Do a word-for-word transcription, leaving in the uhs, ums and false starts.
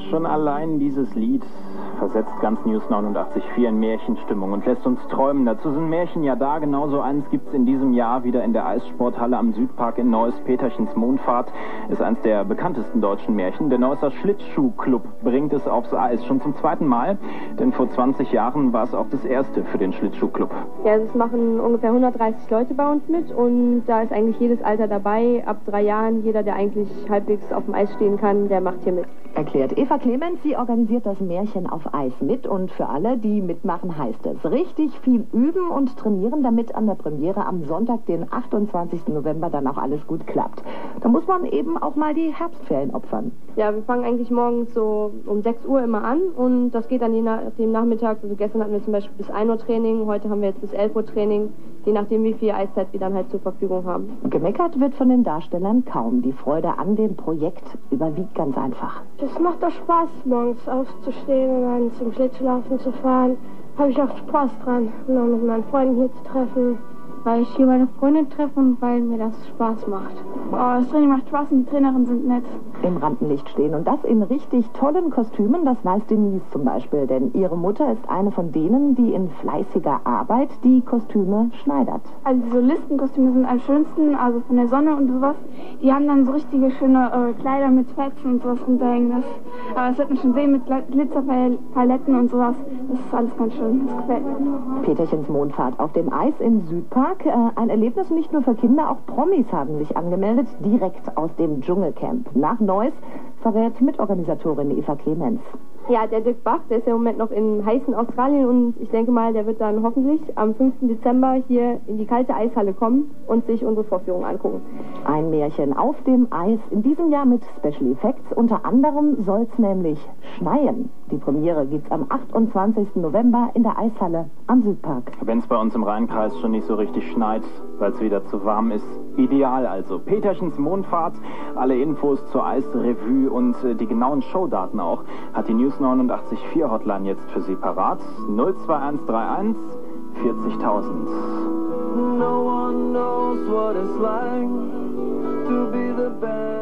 Schon allein dieses Lied versetzt ganz News neunundachtzig Komma vier in Märchenstimmung und lässt uns träumen. Dazu sind Märchen ja da. Genauso eins gibt es in diesem Jahr wieder in der Eissporthalle am Südpark in Neuss. Peterchens Mondfahrt ist eins der bekanntesten deutschen Märchen. Der Neusser Schlittschuhclub bringt es aufs Eis. Schon zum zweiten Mal, denn vor zwanzig Jahren war es auch das erste für den Schlittschuhclub. Ja, es machen ungefähr hundertdreißig Leute bei uns mit und da ist eigentlich jedes Alter dabei. Ab drei Jahren, jeder, der eigentlich halbwegs auf dem Eis stehen kann, der macht hier mit. Erklärt Eva Clemens, sie organisiert das Märchen auf Eis mit und für alle, die mitmachen, heißt es richtig viel üben und trainieren, damit an der Premiere am Sonntag, den achtundzwanzigsten November, dann auch alles gut klappt. Da muss man eben auch mal die Herbstferien opfern. Ja, wir fangen eigentlich morgens so um sechs Uhr immer an und das geht dann je nachdem nachmittags. Also gestern hatten wir zum Beispiel bis ein Uhr Training, heute haben wir jetzt bis elf Uhr Training, je nachdem wie viel Eiszeit wir dann halt zur Verfügung haben. Gemeckert wird von den Darstellern kaum. Die Freude an dem Projekt überwiegt ganz einfach. Es macht doch Spaß, morgens aufzustehen und dann zum Schlittschuhlaufen zu fahren. Habe ich auch Spaß dran, noch mit meinen Freunden hier zu treffen. Weil ich hier meine Freundin treffe und weil mir das Spaß macht. Oh, das Training macht Spaß und die Trainerinnen sind nett. Im Rampenlicht stehen und das in richtig tollen Kostümen, das weiß Denise zum Beispiel. Denn ihre Mutter ist eine von denen, die in fleißiger Arbeit die Kostüme schneidert. Also die Solistenkostüme sind am schönsten, also von der Sonne und sowas. Die haben dann so richtige schöne äh, Kleider mit Fetzen und sowas runterhängen. Das, aber das wird man schon sehen mit Glitzerpaletten und sowas. Das ist alles ganz schön, das gefällt mir. Peterchens Mondfahrt auf dem Eis im Südpark. Ein Erlebnis nicht nur für Kinder, auch Promis haben sich angemeldet, direkt aus dem Dschungelcamp. Nach Neuss verrät Mitorganisatorin Eva Clemens. Ja, der Dirk Bach, der ist ja im Moment noch in heißen Australien und ich denke mal, der wird dann hoffentlich am fünften Dezember hier in die kalte Eishalle kommen und sich unsere Vorführung angucken. Ein Märchen auf dem Eis, in diesem Jahr mit Special Effects. Unter anderem soll es nämlich schneien. Die Premiere gibt's am achtundzwanzigsten November in der Eishalle am Südpark. Wenn es bei uns im Rheinkreis schon nicht so richtig schneit, weil es wieder zu warm ist, ideal also. Peterchens Mondfahrt, alle Infos zur Eisrevue und äh, die genauen Showdaten auch, hat die News neunundachtzig Komma vier Hotline jetzt für Sie parat. null zwei eins drei eins vierzigtausend. No one knows what it's like to be the best.